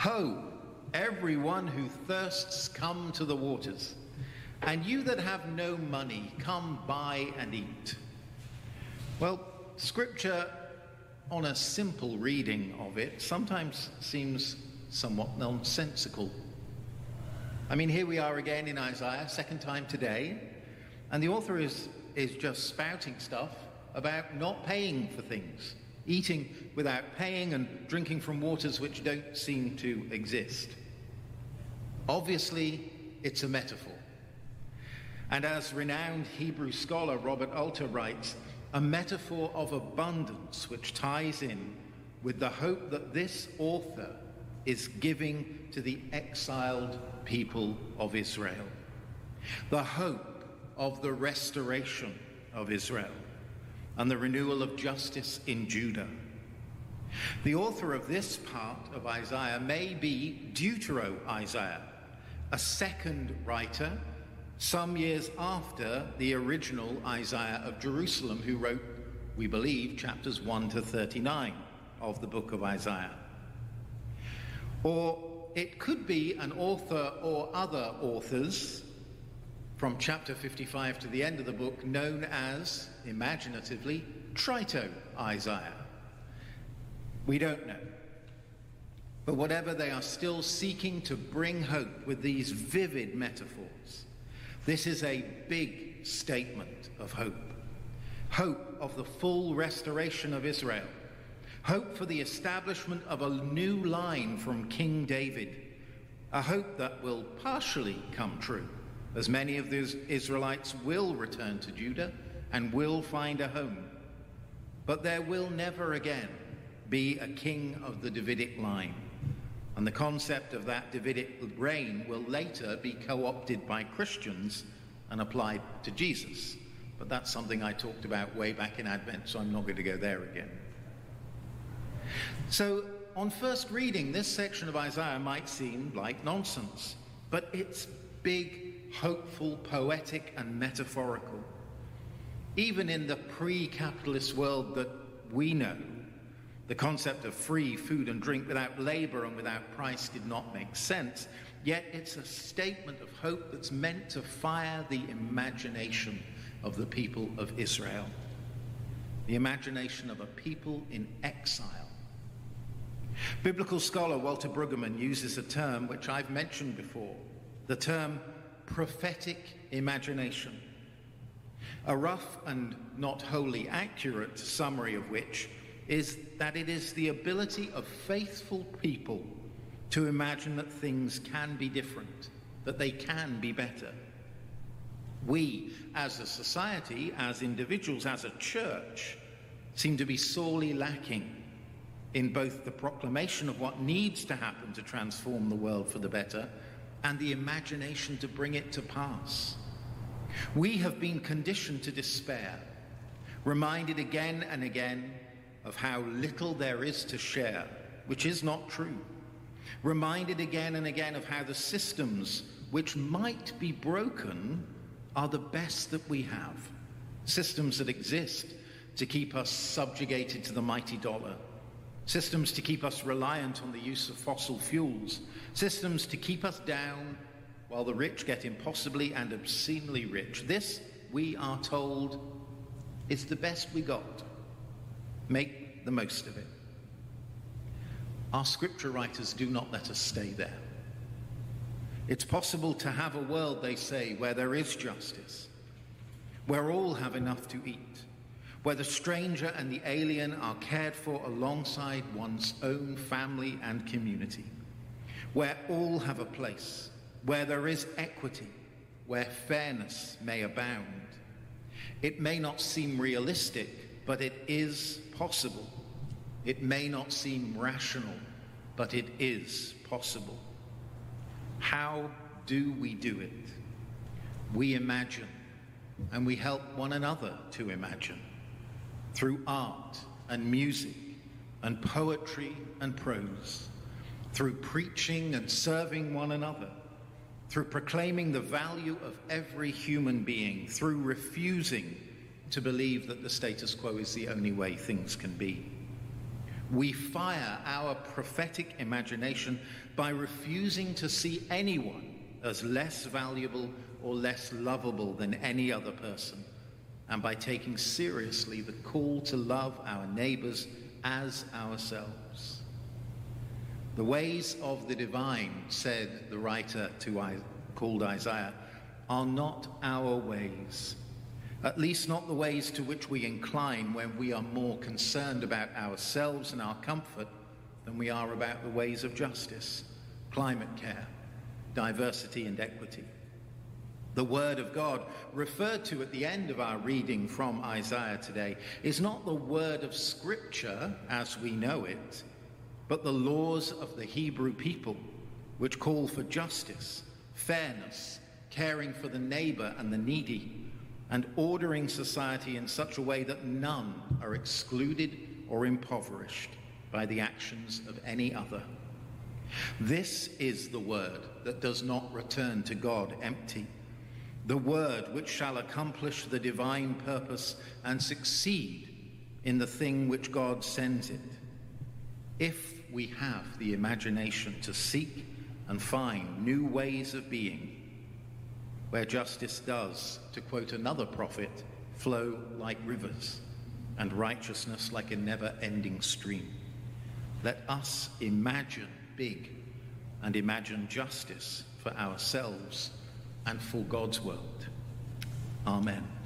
Ho, everyone who thirsts, come to the waters. And you that have no money, come buy and eat. Well, Scripture, on a simple reading of it, sometimes seems somewhat nonsensical. I mean, here we are again in Isaiah, second time today, and the author is just spouting stuff about not paying for things, eating without paying and drinking from waters which don't seem to exist. Obviously, it's a metaphor. And as renowned Hebrew scholar Robert Alter writes, a metaphor of abundance which ties in with the hope that this author is giving to the exiled people of Israel. The hope of the restoration of Israel and the renewal of justice in Judah. The author of this part of Isaiah may be Deutero-Isaiah, a second writer some years after the original Isaiah of Jerusalem, who wrote, we believe, chapters 1 to 39 of the book of Isaiah. Or it could be an author or other authors from chapter 55 to the end of the book, known as, imaginatively, Trito-Isaiah. We don't know. But whatever, they are still seeking to bring hope with these vivid metaphors. This is a big statement of hope. Hope of the full restoration of Israel. Hope for the establishment of a new line from King David. A hope that will partially come true, as many of those Israelites will return to Judah and will find a home. But there will never again be a king of the Davidic line. And the concept of that Davidic reign will later be co-opted by Christians and applied to Jesus. But that's something I talked about way back in Advent, so I'm not going to go there again. So, on first reading, this section of Isaiah might seem like nonsense, but it's big, hopeful, poetic, and metaphorical. Even in the pre-capitalist world that we know, the concept of free food and drink without labor and without price did not make sense, yet it's a statement of hope that's meant to fire the imagination of the people of Israel, the imagination of a people in exile. Biblical scholar Walter Brueggemann uses a term which I've mentioned before, the term prophetic imagination, a rough and not wholly accurate summary of which is that it is the ability of faithful people to imagine that things can be different, that they can be better. We, as a society, as individuals, as a church, seem to be sorely lacking in both the proclamation of what needs to happen to transform the world for the better and the imagination to bring it to pass. We have been conditioned to despair, reminded again and again of how little there is to share, which is not true. Reminded again and again of how the systems which might be broken are the best that we have. Systems that exist to keep us subjugated to the mighty dollar. Systems to keep us reliant on the use of fossil fuels. Systems to keep us down while the rich get impossibly and obscenely rich. This, we are told, is the best we got. Make the most of it. Our scripture writers do not let us stay there. It's possible to have a world, they say, where there is justice, where all have enough to eat, where the stranger and the alien are cared for alongside one's own family and community, where all have a place, where there is equity, where fairness may abound. It may not seem realistic, but it is possible. It may not seem rational, but it is possible. How do we do it? We imagine, and we help one another to imagine, through art and music and poetry and prose, through preaching and serving one another, through proclaiming the value of every human being, through refusing to believe that the status quo is the only way things can be. We fire our prophetic imagination by refusing to see anyone as less valuable or less lovable than any other person, and by taking seriously the call to love our neighbors as ourselves. The ways of the divine, said the writer called Isaiah, are not our ways, at least not the ways to which we incline when we are more concerned about ourselves and our comfort than we are about the ways of justice, climate care, diversity and equity. The word of God, referred to at the end of our reading from Isaiah today, is not the word of Scripture as we know it, but the laws of the Hebrew people, which call for justice, fairness, caring for the neighbor and the needy, and ordering society in such a way that none are excluded or impoverished by the actions of any other. This is the word that does not return to God empty, the word which shall accomplish the divine purpose and succeed in the thing which God sends it, if we have the imagination to seek and find new ways of being, where justice does, to quote another prophet, flow like rivers, and righteousness like a never-ending stream. Let us imagine big and imagine justice for ourselves and for God's world. Amen.